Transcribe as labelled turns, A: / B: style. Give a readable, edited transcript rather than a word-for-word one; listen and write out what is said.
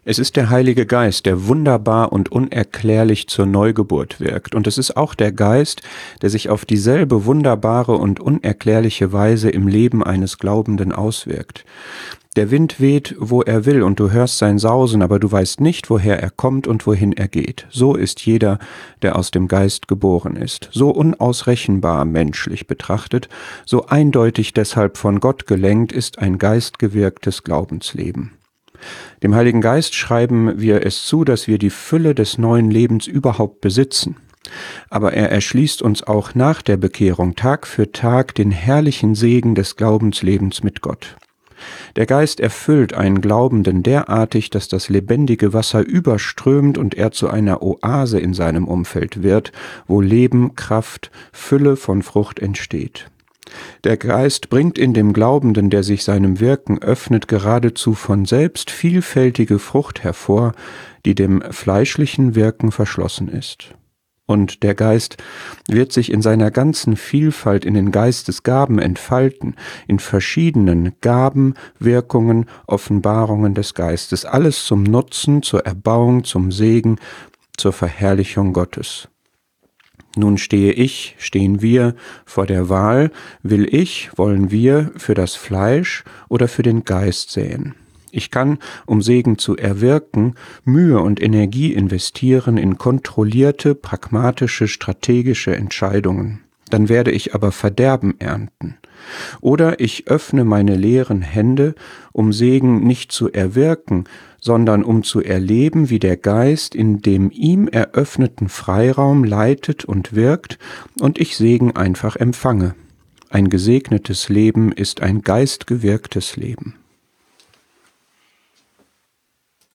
A: Es ist der Heilige Geist, der wunderbar und unerklärlich zur Neugeburt wirkt. Und es ist auch der Geist, der sich auf dieselbe wunderbare und unerklärliche Weise im Leben eines Glaubenden auswirkt. Der Wind weht, wo er will, und du hörst sein Sausen, aber du weißt nicht, woher er kommt und wohin er geht. So ist jeder, der aus dem Geist geboren ist. So unausrechenbar menschlich betrachtet, so eindeutig deshalb von Gott gelenkt ist ein geistgewirktes Glaubensleben. Dem Heiligen Geist schreiben wir es zu, dass wir die Fülle des neuen Lebens überhaupt besitzen. Aber er erschließt uns auch nach der Bekehrung Tag für Tag den herrlichen Segen des Glaubenslebens mit Gott. Der Geist erfüllt einen Glaubenden derartig, dass das lebendige Wasser überströmt und er zu einer Oase in seinem Umfeld wird, wo Leben, Kraft, Fülle von Frucht entsteht. Der Geist bringt in dem Glaubenden, der sich seinem Wirken öffnet, geradezu von selbst vielfältige Frucht hervor, die dem fleischlichen Wirken verschlossen ist. Und der Geist wird sich in seiner ganzen Vielfalt in den Geistesgaben entfalten, in verschiedenen Gaben, Wirkungen, Offenbarungen des Geistes, alles zum Nutzen, zur Erbauung, zum Segen, zur Verherrlichung Gottes. Nun stehen wir vor der Wahl, wollen wir für das Fleisch oder für den Geist säen? Ich kann, um Segen zu erwirken, Mühe und Energie investieren in kontrollierte, pragmatische, strategische Entscheidungen. Dann werde ich aber Verderben ernten. Oder ich öffne meine leeren Hände, um Segen nicht zu erwirken, sondern um zu erleben, wie der Geist in dem ihm eröffneten Freiraum leitet und wirkt und ich Segen einfach empfange. Ein gesegnetes Leben ist ein geistgewirktes Leben.